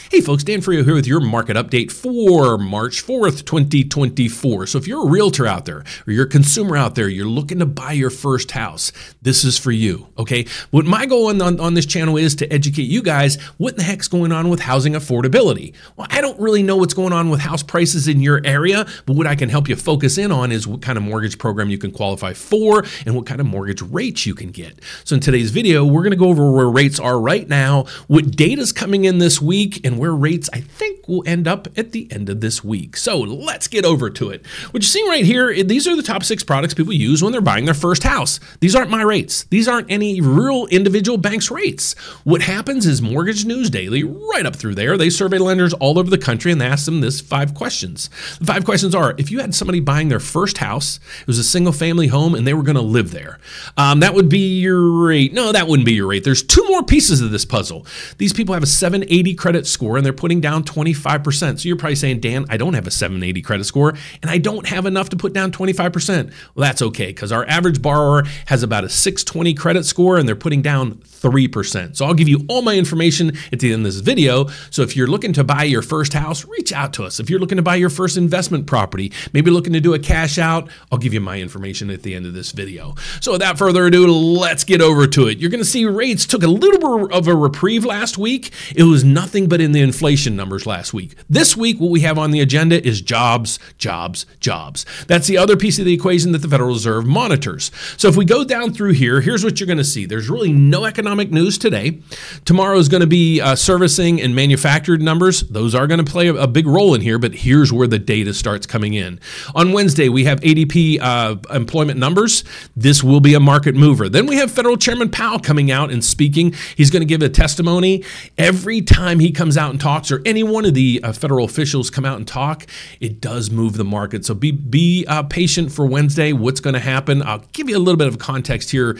Hey folks, Dan Frio here with your market update for March 4th, 2024. So if you're a realtor out there or you're a consumer out there, you're looking to buy your first house, this is for you, okay? What my goal on this channel is to educate you guys what in the heck's going on with housing affordability. Well, I don't really know what's going on with house prices in your area, but what I can help you focus in on is what kind of mortgage program you can qualify for and what kind of mortgage rates you can get. So in today's video, we're going to go over where rates are right now, what data's coming in this week, and where rates I think will end up at the end of this week. So let's get over to it. What you're seeing right here, these are the top 6 products people use when they're buying their first house. These aren't my rates. These aren't any real individual banks' rates. What happens is Mortgage News Daily, right up through there, they survey lenders all over the country and they ask them this 5 questions. The 5 questions are, if you had somebody buying their first house, it was a single family home and they were going to live there, that would be your rate. No, that wouldn't be your rate. There's 2 more pieces of this puzzle. These people have a 780 credit score and they're putting down 25%. So you're probably saying, Dan, I don't have a 780 credit score and I don't have enough to put down 25%. Well, that's okay because our average borrower has about a 620 credit score and they're putting down 3%. So I'll give you all my information at the end of this video. So if you're looking to buy your first house, reach out to us. If you're looking to buy your first investment property, maybe looking to do a cash out, I'll give you my information at the end of this video. So without further ado, let's get over to it. You're going to see rates took a little bit of a reprieve last week. It was nothing but in the inflation numbers last week. This week, what we have on the agenda is jobs, jobs, jobs. That's the other piece of the equation that the Federal Reserve monitors. So if we go down through here, here's what you're going to see. There's really no economic news today. Tomorrow is going to be servicing and manufactured numbers. Those are going to play a big role in here, but here's where the data starts coming in. On Wednesday, we have ADP employment numbers. This will be a market mover. Then we have Federal Chairman Powell coming out and speaking. He's going to give a testimony. Every time he comes out and talks, or any one of the federal officials come out and talk, it does move the market. So be patient for Wednesday. What's going to happen? I'll give you a little bit of context here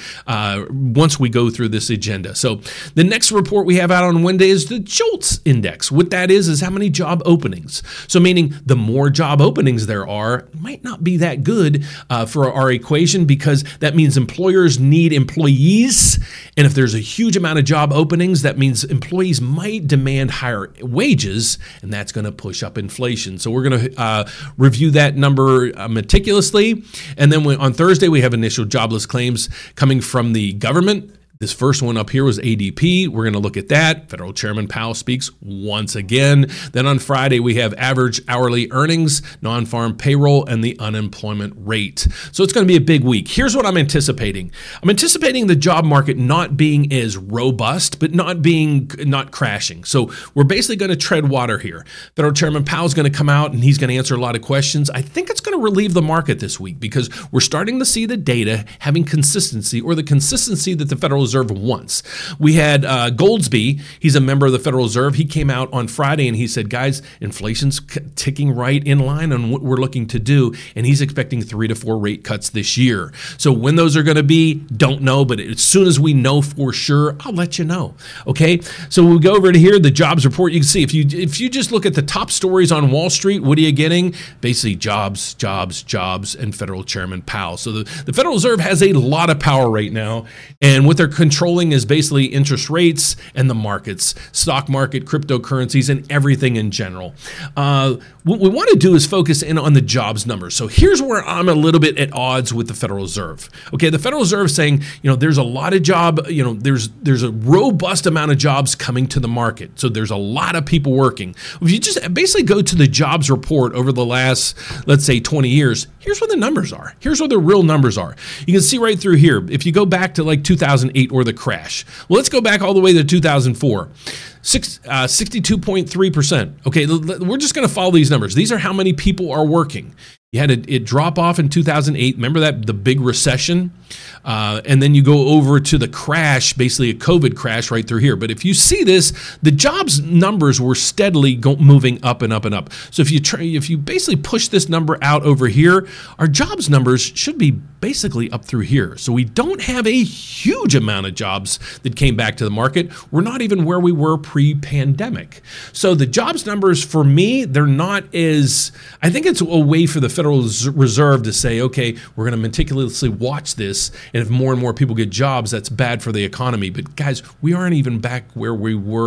once we go through this agenda. So the next report we have out on Wednesday is the JOLTS index. What that is how many job openings. So meaning the more job openings there are, it might not be that good for our equation because that means employers need employees. And if there's a huge amount of job openings, that means employees might demand higher wages, and that's going to push up inflation. So we're going to review that number meticulously. And then on Thursday, we have initial jobless claims coming from the government. This first one up here was ADP. We're going to look at that. Federal Chairman Powell speaks once again. Then on Friday, we have average hourly earnings, non-farm payroll, and the unemployment rate. So it's going to be a big week. Here's what I'm anticipating. I'm anticipating the job market not being as robust, but not crashing. So we're basically going to tread water here. Federal Chairman Powell is going to come out and he's going to answer a lot of questions. I think it's going to relieve the market this week because we're starting to see the data having consistency, or the consistency that the Federal Reserve wants. We had Goldsby. He's a member of the Federal Reserve. He came out on Friday and he said, guys, inflation's ticking right in line on what we're looking to do. And he's expecting 3 to 4 rate cuts this year. So when those are going to be, don't know. But as soon as we know for sure, I'll let you know. Okay. So we'll go over to here, the jobs report. You can see if you just look at the top stories on Wall Street, what are you getting? Basically jobs, jobs, jobs, and Federal Chairman Powell. So the Federal Reserve has a lot of power right now. And what they're controlling is basically interest rates and the markets, stock market, cryptocurrencies, and everything in general. What we want to do is focus in on the jobs numbers. So here's where I'm a little bit at odds with the Federal Reserve. Okay, the Federal Reserve is saying, there's a lot of there's a robust amount of jobs coming to the market. So there's a lot of people working. If you just basically go to the jobs report over the last, let's say 20 years, here's where the numbers are. Here's where the real numbers are. You can see right through here. If you go back to like 2008 or the crash. Well, let's go back all the way to 2004. 62.3%. Okay, we're just going to follow these numbers. These are how many people are working. You had it drop off in 2008. Remember that, the big recession? And then you go over to the crash, basically a COVID crash right through here. But if you see this, the jobs numbers were steadily moving up and up and up. So if you basically push this number out over here, our jobs numbers should be basically up through here. So we don't have a huge amount of jobs that came back to the market. We're not even where we were pre-pandemic. So the jobs numbers for me, they're not as, I think it's a way for the Federal Reserve to say, okay, we're going to meticulously watch this. And if more and more people get jobs, that's bad for the economy. But guys, we aren't even back where we were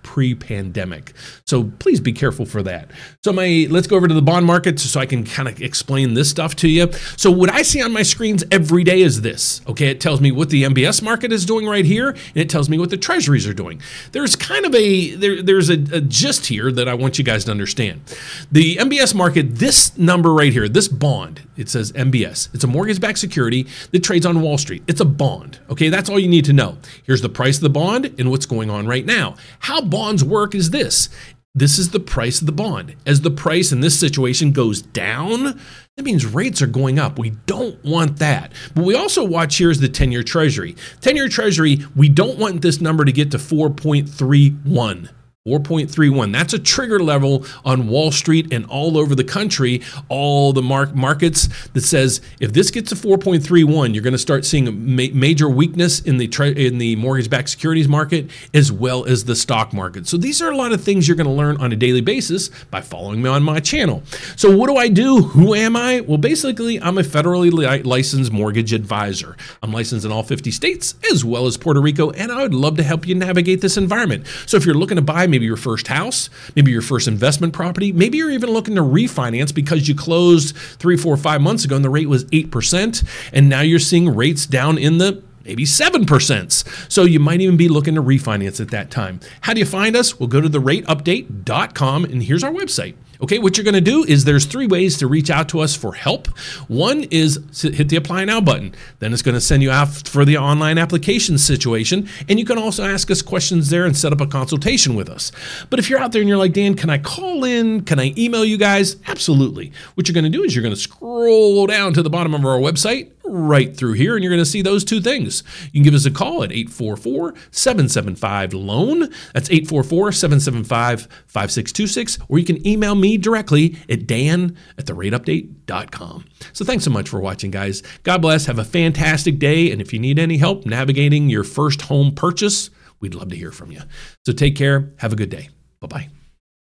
pre-pandemic. So please be careful for that. So let's go over to the bond market so I can kind of explain this stuff to you. So what I see on my screens every day is this. Okay, it tells me what the MBS market is doing right here, and it tells me what the treasuries are doing. There's kind of there's a gist here that I want you guys to understand. The MBS market, this number right here, this bond, it says MBS. It's a mortgage-backed security that trades on Wall Street. It's a bond. Okay, that's all you need to know. Here's the price of the bond and what's going on right now. How bonds work is this. This is the price of the bond. As the price in this situation goes down, that means rates are going up. We don't want that. But we also watch here is the 10-year Treasury. 10-year Treasury, we don't want this number to get to 4.31. 4.31. That's a trigger level on Wall Street and all over the country, all the markets that says if this gets to 4.31, you're going to start seeing a major weakness in the mortgage-backed securities market as well as the stock market. So these are a lot of things you're going to learn on a daily basis by following me on my channel. So what do I do? Who am I? Well, basically, I'm a federally licensed mortgage advisor. I'm licensed in all 50 states as well as Puerto Rico, and I would love to help you navigate this environment. So if you're looking to buy maybe your first house, maybe your first investment property, maybe you're even looking to refinance because you closed 3, 4, 5 months ago and the rate was 8%, and now you're seeing rates down in the maybe 7%. So you might even be looking to refinance at that time. How do you find us? Well, go to therateupdate.com, and here's our website. Okay, what you're going to do is there's 3 ways to reach out to us for help. One is hit the Apply Now button. Then it's going to send you out for the online application situation. And you can also ask us questions there and set up a consultation with us. But if you're out there and you're like, Dan, can I call in? Can I email you guys? Absolutely. What you're going to do is you're going to scroll down to the bottom of our website, right through here, and you're going to see those 2 things. You can give us a call at 844-775-LOAN. That's 844-775-5626. Or you can email me directly at dan@therateupdate.com. So thanks so much for watching, guys. God bless. Have a fantastic day. And if you need any help navigating your first home purchase, we'd love to hear from you. So take care. Have a good day. Bye-bye.